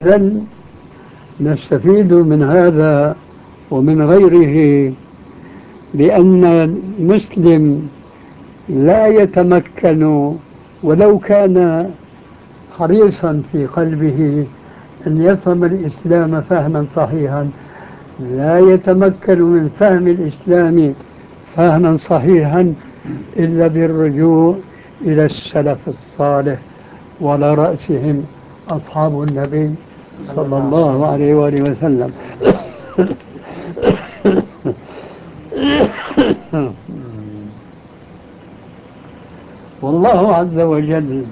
إذن نستفيد من هذا ومن غيره بأن المسلم لا يتمكن ولو كان حريصا في قلبه أن يفهم الإسلام فهما صحيحا، لا يتمكن من فهم الإسلام فهما صحيحا إلا بالرجوع إلى السلف الصالح، وعلى رأسهم أصحاب النبي صلى الله عليه وآله وسلم. والله عز وجل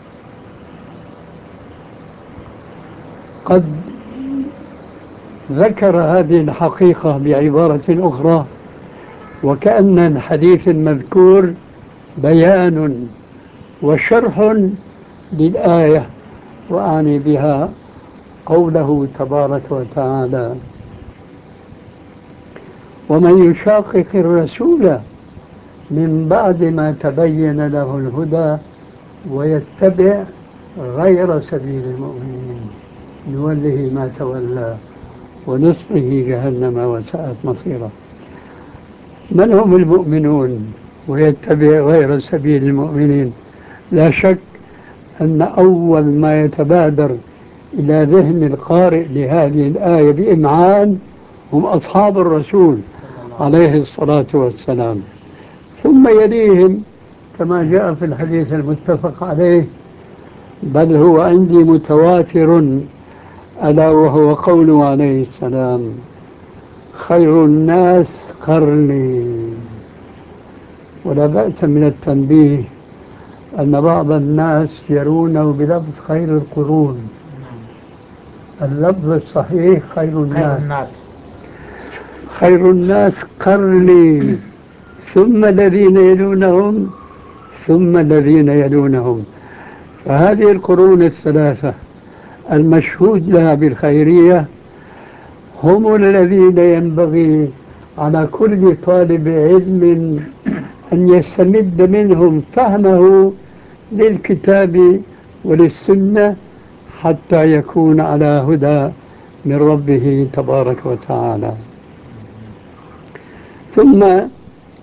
قد ذكر هذه الحقيقة بعبارة أخرى، وكأن الحديث المذكور بيان وشرح للآية، وأعني بها قوله تبارك وتعالى: ومن يشاقق الرسول من بعد ما تبين له الهدى ويتبع غير سبيل المؤمنين نوله ما تولى ونصله جهنم وساءت مصيره. من هم المؤمنون ويتبع غير سبيل المؤمنين؟ لا شك أن أول ما يتبادر إلى ذهن القارئ لهذه الآية بإمعان هم أصحاب الرسول عليه الصلاة والسلام، ثم يليهم كما جاء في الحديث المتفق عليه، بل هو عندي متواتر، ألا وهو قوله عليه السلام: خير الناس قرني. ولا بأس من التنبيه أن بعض الناس يرونه بلفظ خير القرون، اللفظ الصحيح خير الناس. خير الناس قرني ثم الذين يلونهم ثم الذين يلونهم. فهذه القرون الثلاثة المشهود لها بالخيرية هم الذين ينبغي على كل طالب علم أن يستمد منهم فهمه للكتاب وللسنة حتى يكون على هدى من ربه تبارك وتعالى. ثم